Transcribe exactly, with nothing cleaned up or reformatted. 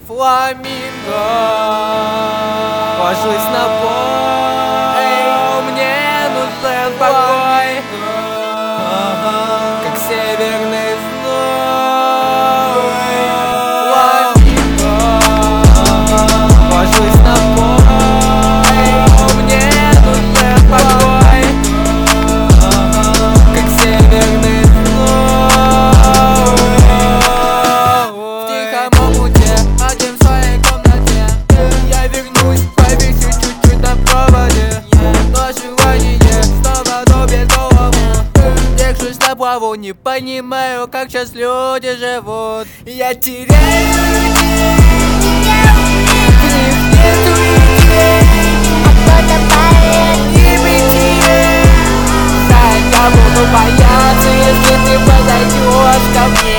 фламинго. Ложусь на пол, эй, мне нужен покой, как северный зной. Фламинго. Ложусь на пол, эй, мне нужен покой, как северный зной. В тихом омуте, один в своей комнате, я вернусь, повешу чуть-чуть на проводе. Но желание снова рубит голову. Держусь на плаву, не понимаю, как сейчас люди живут. Я теряю людей, в них нету идей, а кто-то поет небытие. Да, я буду бояться, если ты подойдешь ко мне.